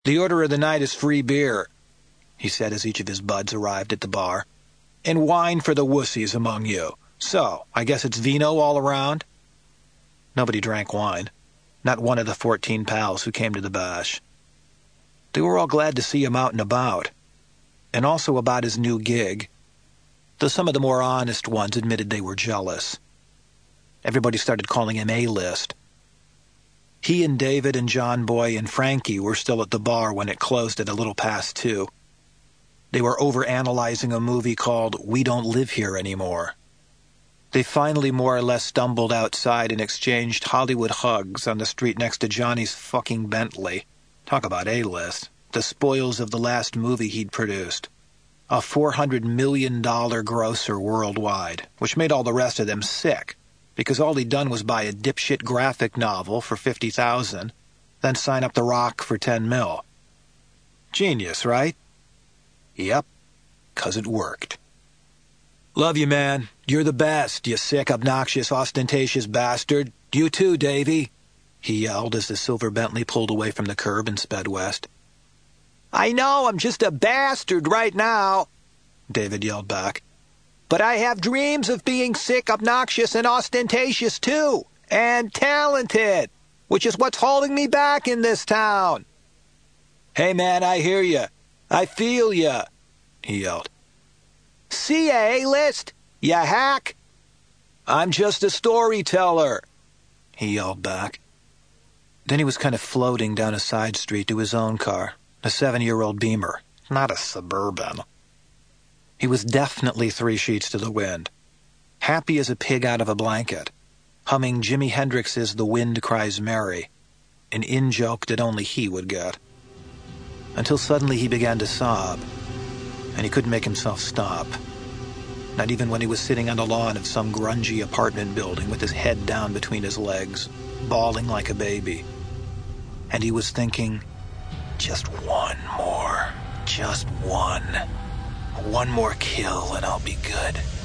The order of the night is free beer, he said as each of his buds arrived at the bar. And wine for the wussies among you. So, I guess it's vino all around? Nobody drank wine. Not one of the 14 pals who came to the bash. They were all glad to see him out and about. And also about his new gig. Though some of the more honest ones admitted they were jealous. Everybody started calling him A-list. He and David and John Boy and Frankie were still at the bar when it closed at a little past 2. They were overanalyzing a movie called We Don't Live Here Anymore. They finally more or less stumbled outside and exchanged Hollywood hugs on the street next to Johnny's fucking Bentley. Talk about A-list. The spoils of the last movie he'd produced. A $400 million grosser worldwide, which made all the rest of them sick, because all he'd done was buy a dipshit graphic novel for $50,000, then sign up The Rock for $10 million. Genius, right? Yep, 'cause it worked. Love you, man. You're the best, you sick, obnoxious, ostentatious bastard. You too, Davy, he yelled as the silver Bentley pulled away from the curb and sped west. I know I'm just a bastard right now, David yelled back. But I have dreams of being sick, obnoxious, and ostentatious too. And talented, which is what's holding me back in this town. Hey, man, I hear ya. I feel ya, he yelled. See ya, A-list, ya hack. I'm just a storyteller, he yelled back. Then he was kind of floating down a side street to his own car, a 7-year-old Beamer, not a Suburban. He was definitely 3 sheets to the wind, happy as a pig out of a blanket, humming Jimi Hendrix's The Wind Cries Mary, an in-joke that only he would get. Until suddenly he began to sob, and he couldn't make himself stop. Not even when he was sitting on the lawn of some grungy apartment building with his head down between his legs, bawling like a baby. And he was thinking, just one more, just one. One more kill and I'll be good.